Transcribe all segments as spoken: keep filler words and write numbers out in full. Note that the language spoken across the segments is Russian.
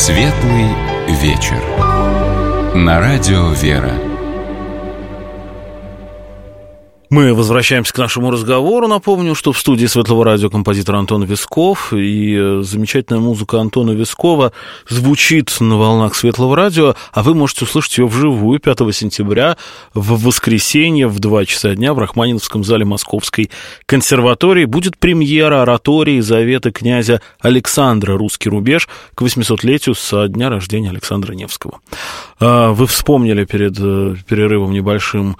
Светлый вечер. На радио «Вера». Мы возвращаемся к нашему разговору. Напомню, что в студии Светлого радио композитор Антон Висков, и замечательная музыка Антона Вискова звучит на волнах Светлого радио, а вы можете услышать ее вживую пятого сентября в воскресенье в два часа дня в Рахманиновском зале Московской консерватории. Будет премьера оратории «Заветы князя Александра. Русский рубеж» к восьмисотлетию со дня рождения Александра Невского. Вы вспомнили перед перерывом небольшим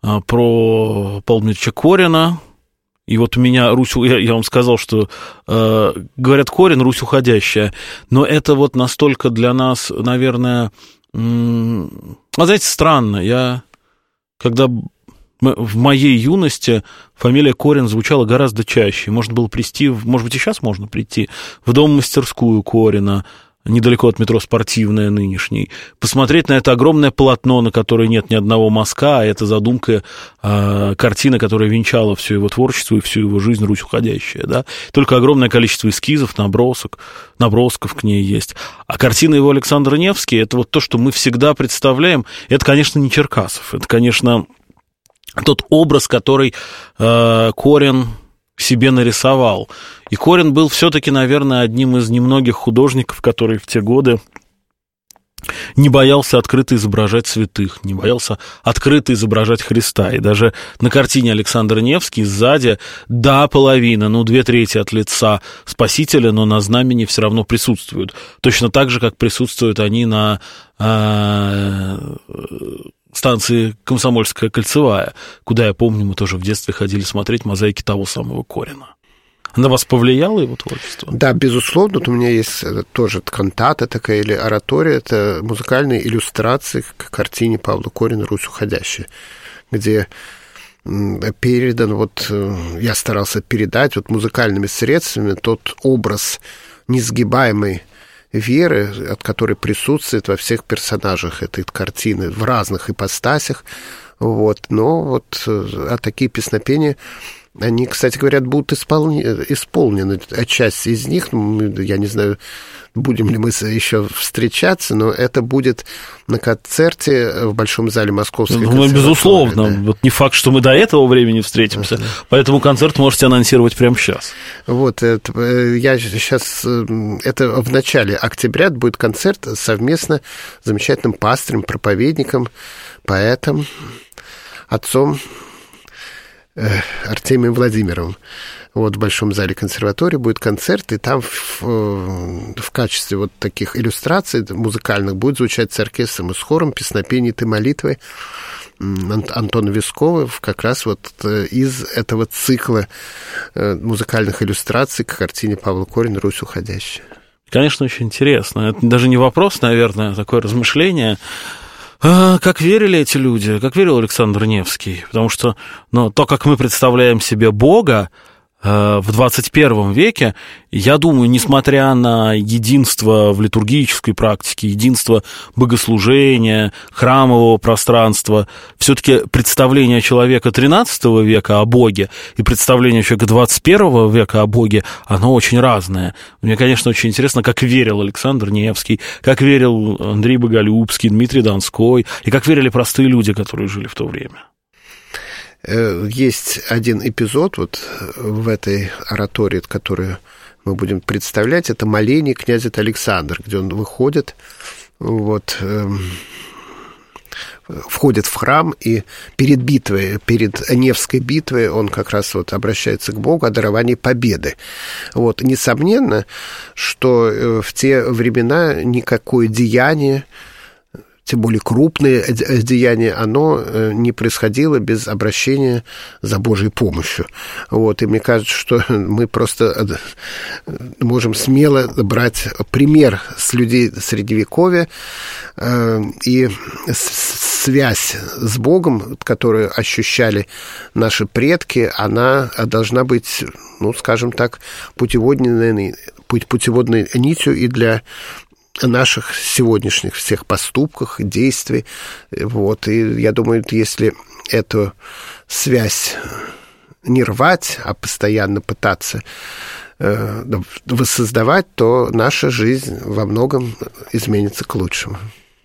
про Павла Дмитриевича Корина. И вот у меня Русь, я, я вам сказал, что э, говорят Корин, Русь уходящая, но это вот настолько для нас, наверное, м- а знаете, странно. Я, когда в моей юности фамилия Корин звучала гораздо чаще, можно было прийти, может быть, и сейчас можно прийти в дом-мастерскую Корина, недалеко от метро «Спортивная» нынешней, посмотреть на это огромное полотно, на которое нет ни одного мазка, а это задумка, э, картина, которая венчала все его творчество и всю его жизнь, Русь уходящая, да, только огромное количество эскизов, набросок, набросков к ней есть. А картина его Александр Невский, это вот то, что мы всегда представляем, это, конечно, не Черкасов, это, конечно, тот образ, который э, Корин себе нарисовал. И Корин был все-таки, наверное, одним из немногих художников, который в те годы не боялся открыто изображать святых, не боялся открыто изображать Христа. И даже на картине Александр Невский сзади, да, половина, ну, две трети от лица Спасителя, но на знамени все равно присутствуют. Точно так же, как присутствуют они на э, станции Комсомольская кольцевая, куда, я помню, мы тоже в детстве ходили смотреть мозаики того самого Корина. На вас повлияло его творчество? Да, безусловно. Вот у меня есть тоже кантата такая или оратория, это музыкальные иллюстрации к картине Павла Корина «Русь уходящая», где передан, вот я старался передать вот музыкальными средствами тот образ несгибаемой веры, от которой присутствует во всех персонажах этой картины в разных ипостасях. Вот. Но вот а такие песнопения, они, кстати, говорят, будут исполни... исполнены. А часть из них, я не знаю, будем ли мы еще встречаться, но это будет на концерте в Большом зале Московской консерватории. Ну, безусловно. Да. Вот не факт, что мы до этого времени встретимся, uh-huh. поэтому концерт можете анонсировать прямо сейчас. Вот, это, я сейчас... Это в начале октября будет концерт совместно с замечательным пастырем, проповедником, поэтом, отцом Артемием Владимировым. Вот в Большом зале консерватории будет концерт, и там в, в качестве вот таких иллюстраций музыкальных будет звучать с оркестром и с хором песнопения «Ты молитвы» Антона Вискова, как раз вот из этого цикла музыкальных иллюстраций к картине Павла Корина «Русь уходящая». Конечно, очень интересно. Это даже не вопрос, наверное, такое размышление. Как верили эти люди, как верил Александр Невский, потому что ну, то, как мы представляем себе Бога э, в двадцать первом веке, я думаю, несмотря на единство в литургической практике, единство богослужения, храмового пространства, все-таки представление человека тринадцатого века о Боге и представление человека двадцать первого века о Боге, оно очень разное. Мне, конечно, очень интересно, как верил Александр Невский, как верил Андрей Боголюбский, Дмитрий Донской, и как верили простые люди, которые жили в то время. Есть один эпизод вот в этой оратории, которую мы будем представлять, это моление князя Александра, где он выходит, вот, э, входит в храм, и перед битвой, перед Невской битвой он как раз вот обращается к Богу о даровании победы. Вот, несомненно, что в те времена никакое деяние, тем более крупное деяние, оно не происходило без обращения за Божьей помощью. Вот, и мне кажется, что мы просто можем смело брать пример с людей Средневековья, и связь с Богом, которую ощущали наши предки, она должна быть, ну, скажем так, путеводной, путеводной нитью и для наших сегодняшних всех поступках, действий. Вот. И я думаю, если эту связь не рвать, а постоянно пытаться воссоздавать, то наша жизнь во многом изменится к лучшему.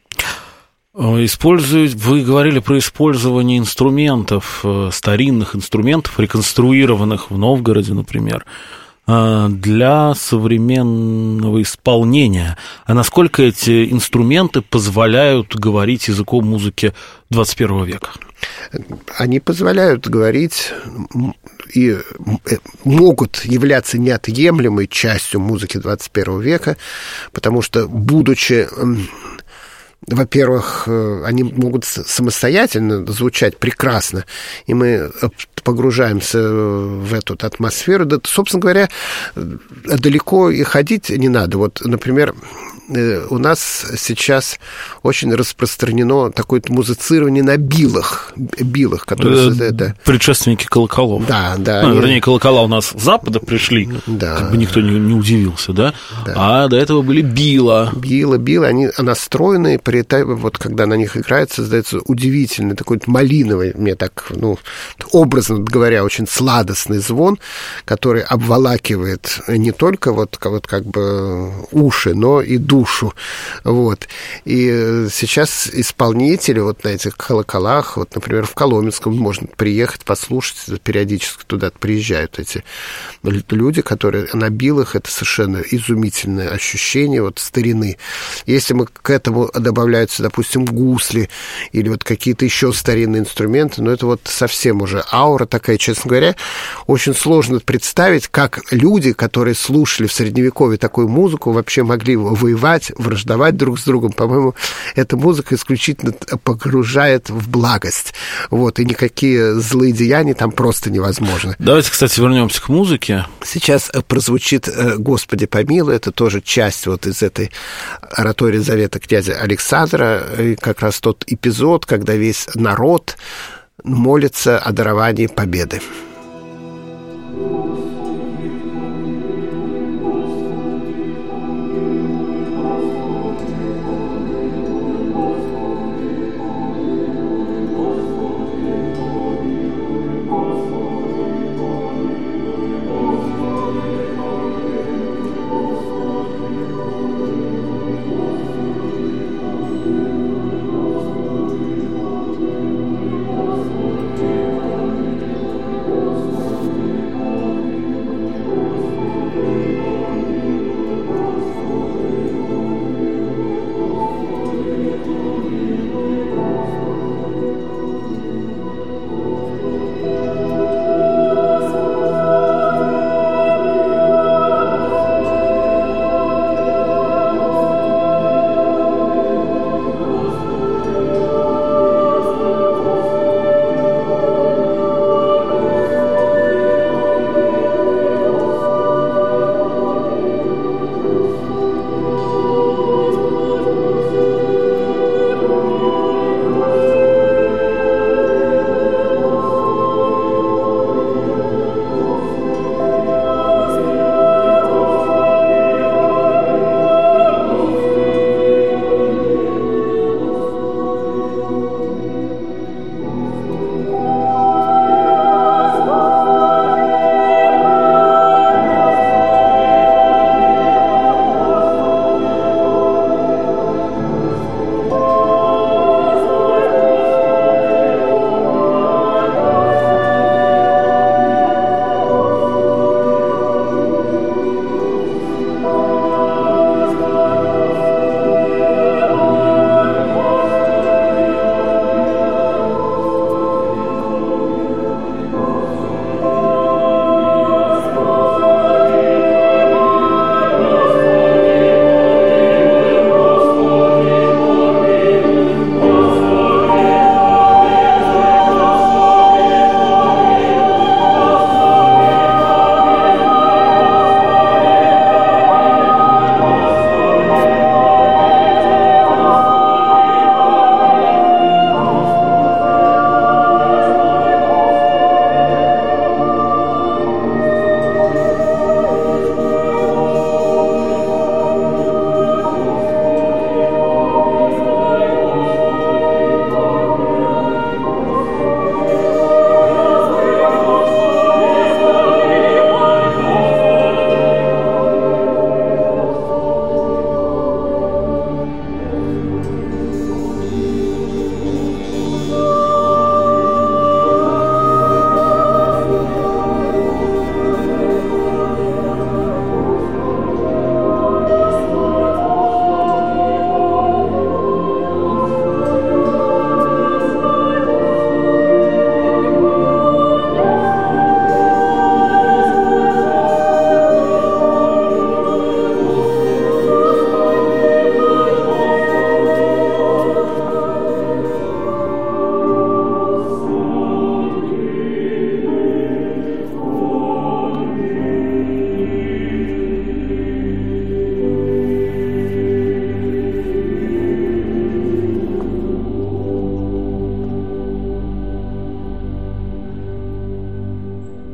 Используют, вы говорили про использование инструментов, старинных инструментов, реконструированных в Новгороде, например, для современного исполнения. А насколько эти инструменты позволяют говорить языком музыки двадцать первого века? Они позволяют говорить и могут являться неотъемлемой частью музыки двадцать первого века, потому что, будучи... Во-первых, они могут самостоятельно звучать прекрасно, и мы погружаемся в эту атмосферу. Да, собственно говоря, далеко и ходить не надо. Вот, например, у нас сейчас очень распространено такое музицирование на билах, билах, которые... Это да. Предшественники колоколов. Да, да. Ну, они... Вернее, колокола у нас с запада пришли, да. Как бы никто не, не удивился, да? Да? А до этого были била. Била, била, они настроены, при этом, вот когда на них играет, создается удивительный такой малиновый, мне так, ну, образно говоря, очень сладостный звон, который обволакивает не только вот, вот как бы уши, но и душу. душу. Вот. И сейчас исполнители вот на этих колоколах, вот, например, в Коломенском можно приехать, послушать, периодически туда приезжают эти люди, которые на билах, это совершенно изумительное ощущение вот старины. Если мы к этому добавляются, допустим, гусли или вот какие-то еще старинные инструменты, ну, это вот совсем уже аура такая, честно говоря, очень сложно представить, как люди, которые слушали в Средневековье такую музыку, вообще могли воевать, враждовать друг с другом. По-моему, эта музыка исключительно погружает в благость. Вот, и никакие злые деяния там просто невозможны. Давайте, кстати, вернемся к музыке. Сейчас прозвучит «Господи помилуй», это тоже часть вот из этой оратории завета князя Александра, и как раз тот эпизод, когда весь народ молится о даровании победы.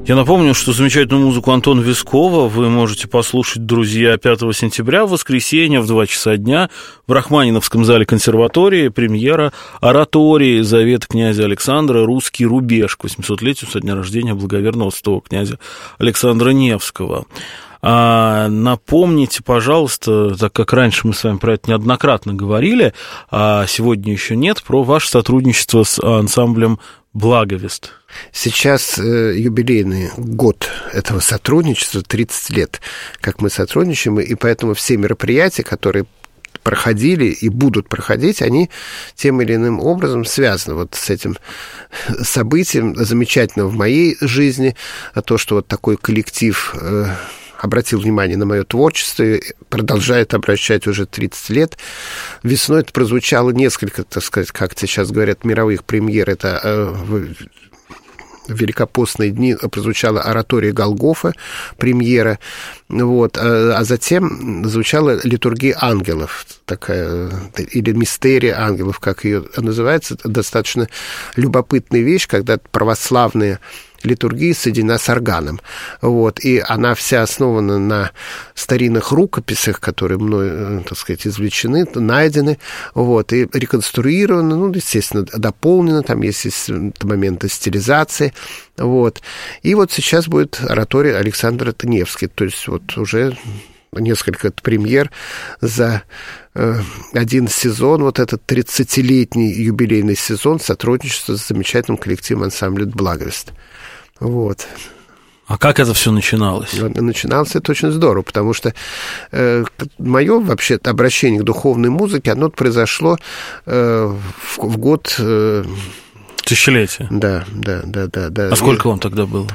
Я напомню, что замечательную музыку Антона Вискова вы можете послушать, друзья, пятого сентября в воскресенье в два часа дня в Рахманиновском зале консерватории премьера оратории «Завет князя Александра. Русский рубеж» к восьмисотлетию со дня рождения благоверного святого князя Александра Невского. А напомните, пожалуйста, так как раньше мы с вами про это неоднократно говорили, а сегодня еще нет, про ваше сотрудничество с ансамблем «Благовест». Сейчас э, юбилейный год этого сотрудничества, тридцать лет, как мы сотрудничаем, и поэтому все мероприятия, которые проходили и будут проходить, они тем или иным образом связаны вот с этим событием замечательным в моей жизни, а то, что вот такой коллектив э, обратил внимание на мое творчество, продолжает обращать уже тридцать лет. Весной это прозвучало несколько, так сказать, как сейчас говорят, мировых премьер. Это э, в великопостные дни прозвучала оратория Голгофа, премьера, вот, а, а затем звучала литургия ангелов, такая, или мистерия ангелов, как ее называется, достаточно любопытная вещь, когда православные литургии соединена с органом. Вот, и она вся основана на старинных рукописях, которые мной, так сказать, извлечены, найдены, вот, и реконструированы, ну, естественно, дополнены, там есть, есть моменты стилизации, вот. И вот сейчас будет оратория Александра Невского, то есть вот уже несколько премьер за э, один сезон, вот этот тридцатилетний юбилейный сезон сотрудничества с замечательным коллективом ансамбля «Благовест». Вот. А как это все начиналось? Начиналось это очень здорово, потому что э, мое вообще обращение к духовной музыке, оно произошло э, в, в год... Э, Тысячелетие? Да, да, да, да, да. А сколько вам тогда было?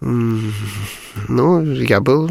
Ну, я был...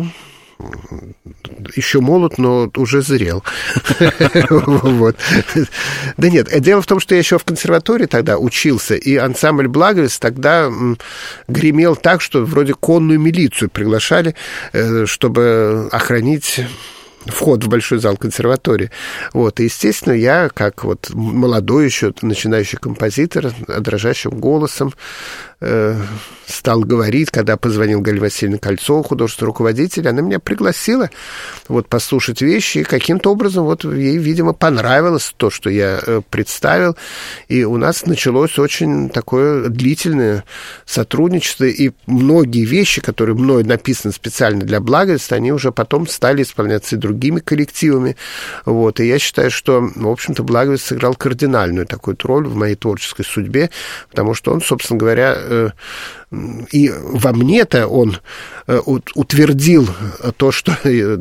еще молод, но уже зрел. Вот. Да нет, дело в том, что я еще в консерватории тогда учился, и ансамбль «Благовест» тогда гремел так, что вроде конную милицию приглашали, чтобы охранить вход в большой зал консерватории. Вот. И, естественно, я, как вот молодой еще начинающий композитор, дрожащим голосом э, стал говорить, когда позвонил Галина Васильевна Кольцова, художественный руководитель, она меня пригласила вот, послушать вещи, и каким-то образом вот, ей, видимо, понравилось то, что я э, представил, и у нас началось очень такое длительное сотрудничество, и многие вещи, которые мной написаны специально для Благовеста, они уже потом стали исполняться и другими коллективами. Вот. И я считаю, что, в общем-то, Благовест сыграл кардинальную такую роль в моей творческой судьбе, потому что он, собственно говоря, и во мне-то он утвердил то, что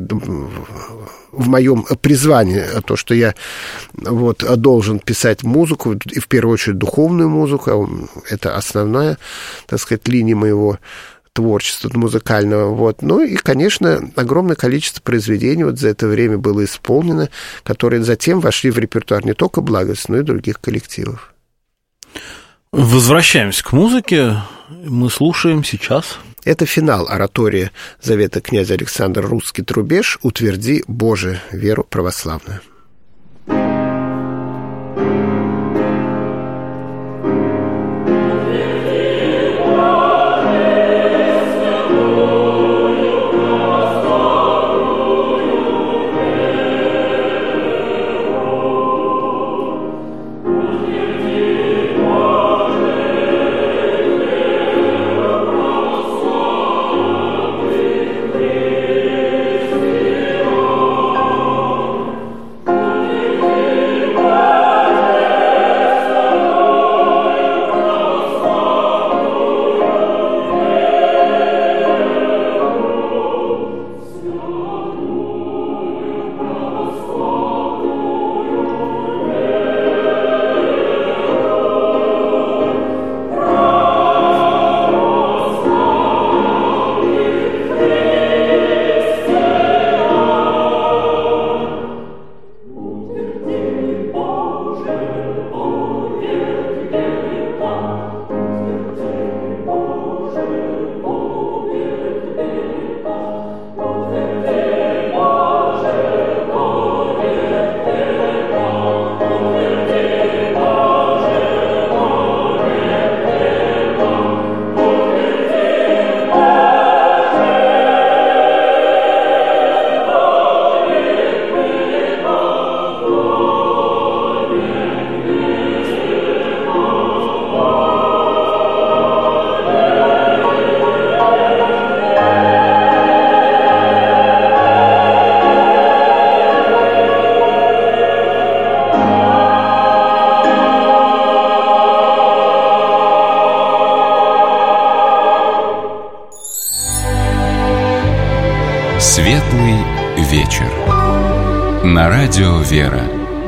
в моем призвании, то, что я вот, должен писать музыку, и в первую очередь духовную музыку, это основная, так сказать, линия моего творчества музыкального, вот. Ну и, конечно, огромное количество произведений вот за это время было исполнено, которые затем вошли в репертуар не только Благовест, но и других коллективов. Возвращаемся к музыке. Мы слушаем сейчас. Это финал оратории Завета князя Александра «Русский рубеж. Утверди, Боже, веру православную». Thank вечер. На радио «Вера».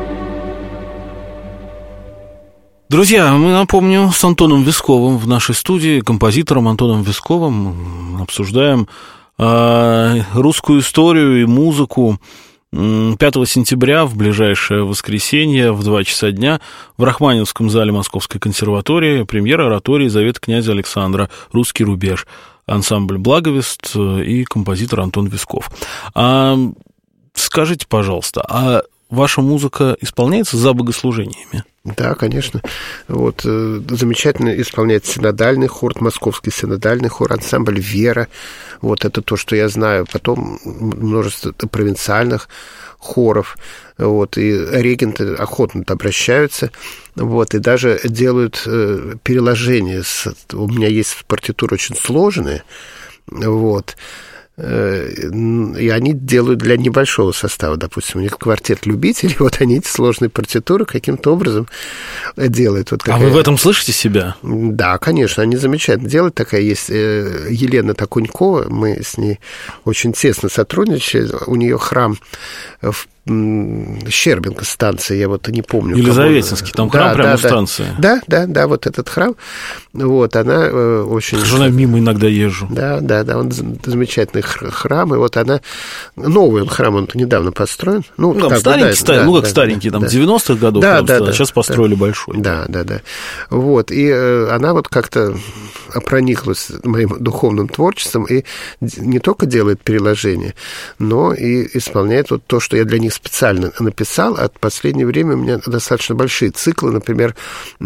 Друзья, мы, напомню, с Антоном Висковым в нашей студии, композитором Антоном Висковым, обсуждаем э, русскую историю и музыку. пятого сентября, в ближайшее воскресенье, в два часа дня, в Рахманинском зале Московской консерватории премьера оратории «Завета князя Александра. Русский рубеж». Ансамбль «Благовест» и композитор Антон Висков. А, скажите, пожалуйста, а ваша музыка исполняется за богослужениями? Да, конечно. Вот, э, замечательно исполняет синодальный хор, московский синодальный хор, ансамбль «Вера». Вот это то, что я знаю. Потом множество провинциальных хоров. Вот, и регенты охотно обращаются. Вот, и даже делают э, переложения. С, у меня есть партитуры очень сложные. Вот. И они делают для небольшого состава, допустим, у них квартет любителей, вот они эти сложные партитуры каким-то образом делают. Вот такая... А вы в этом слышите себя? Да, конечно, они замечательно делают. Такая есть Елена Такунькова, мы с ней очень тесно сотрудничали, у нее храм в Щербинка станция, я вот не помню. Елизаветинский, там храм да, прямо да, у станции. Да, да, да, вот этот храм. Вот, она э, очень... Жена мимо иногда езжу. Да, да, да, он замечательный храм, и вот она... Новый он храм, он недавно построен. Ну, ну, как старенький, бы, да, старый, да, ну, как да, старенький, да, там, да. девяностых годов, да, просто, да, да, сейчас построили да, большой. Да, да, да. Вот, и э, она вот как-то прониклась моим духовным творчеством и не только делает переложения, но и исполняет вот то, что я для них специально написал, а в последнее время у меня достаточно большие циклы, например,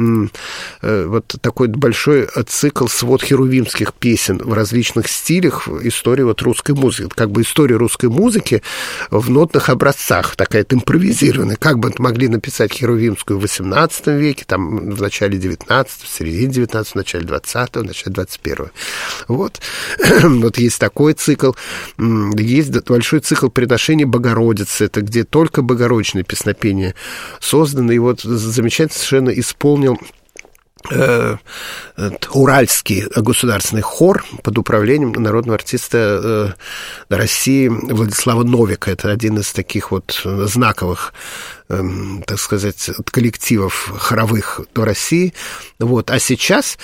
вот такой большой цикл свод херувимских песен в различных стилях истории вот русской музыки. Как бы история русской музыки в нотных образцах, такая импровизированная. Как бы могли написать херувимскую в восемнадцатом веке, там в начале девятнадцатого, в середине девятнадцатого, в начале двадцатого, в начале двадцать первого. Вот. Вот есть такой цикл. Есть большой цикл приношений Богородицы. Это где только Богородичное песнопение создано. И вот замечательно совершенно исполнил э, Уральский государственный хор под управлением народного артиста э, России Владислава Новика. Это один из таких вот знаковых, э, так сказать, коллективов хоровых до России. Вот. А сейчас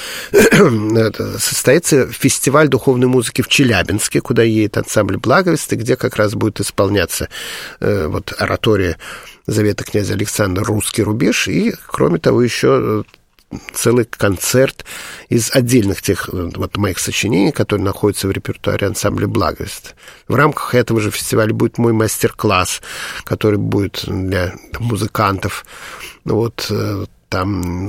состоится фестиваль духовной музыки в Челябинске, куда едет ансамбль «Благовест», и где как раз будет исполняться э, вот, оратория «Завета князя Александра. Русский рубеж», и, кроме того, еще целый концерт из отдельных тех вот моих сочинений, которые находятся в репертуаре ансамбля «Благовест». В рамках этого же фестиваля будет мой мастер-класс, который будет для музыкантов. Вот там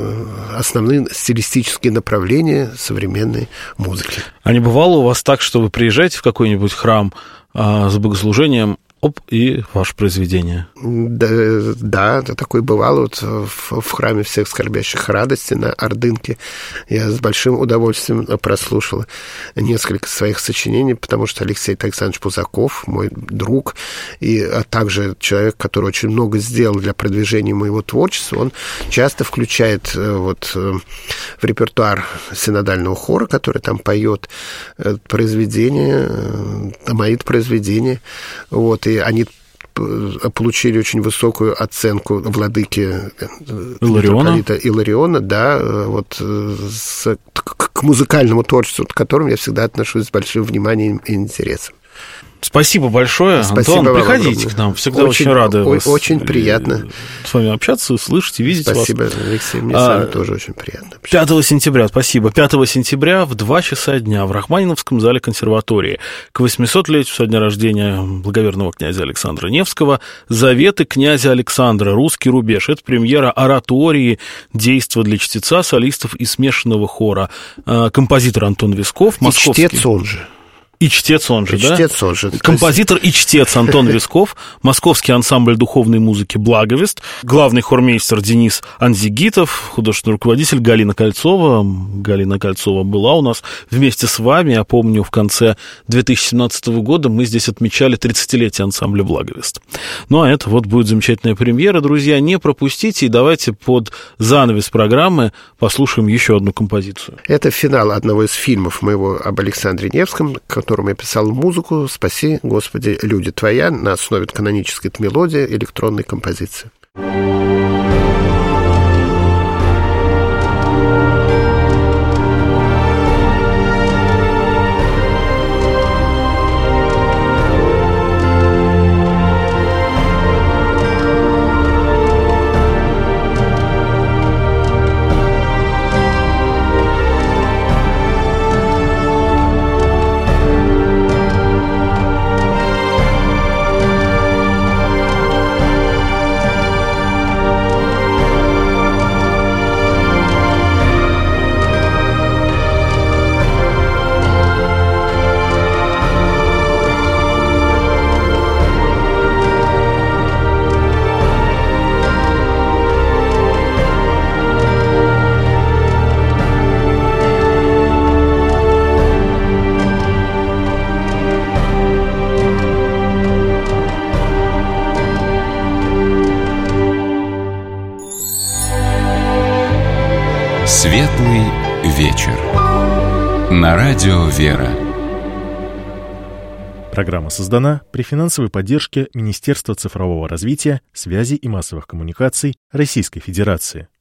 основные стилистические направления современной музыки. А не бывало у вас так, что вы приезжаете в какой-нибудь храм а, с богослужением, оп, и ваше произведение? Да, да, такое бывало вот в, в храме всех скорбящих радости на Ордынке. Я с большим удовольствием прослушал несколько своих сочинений, потому что Алексей Александрович Пузаков, мой друг, и а также человек, который очень много сделал для продвижения моего творчества, он часто включает вот в репертуар синодального хора, который там поет произведения, мои произведения, вот, и они получили очень высокую оценку владыки Илариона, Илариона, да, вот с, к, к музыкальному творчеству, к которому я всегда отношусь с большим вниманием и интересом. Спасибо большое, Спасибо, Антон. Приходите огромное. к нам, всегда очень, очень рады о- вас. Очень приятно С вами общаться, слышать и видеть спасибо, вас. Спасибо, Алексей, мне а, с вами тоже очень приятно. пятого сентября, спасибо. пятого сентября в два часа дня в Рахманиновском зале консерватории к восьмисотлетию со дня рождения благоверного князя Александра Невского «Заветы князя Александра. Русский рубеж». Это премьера оратории, действа для чтеца, солистов и смешанного хора. Композитор Антон Висков, московский. И чтец он же. И чтец он же, и да? Чтец он же. Композитор и чтец Антон Висков, московский ансамбль духовной музыки «Благовест», главный хормейстер Денис Анзигитов, художественный руководитель Галина Кольцова. Галина Кольцова была у нас вместе с вами. Я помню, в конце две тысячи семнадцатого года мы здесь отмечали тридцатилетие ансамбля «Благовест». Ну, а это вот будет замечательная премьера. Друзья, не пропустите, и давайте под занавес программы послушаем еще одну композицию. Это финал одного из фильмов моего об Александре Невском, который которому я писал музыку «Спаси, Господи, люди Твоя» на основе канонической мелодии электронной композиции. Светлый вечер. На радио «Вера». Программа создана при финансовой поддержке Министерства цифрового развития, связи и массовых коммуникаций Российской Федерации.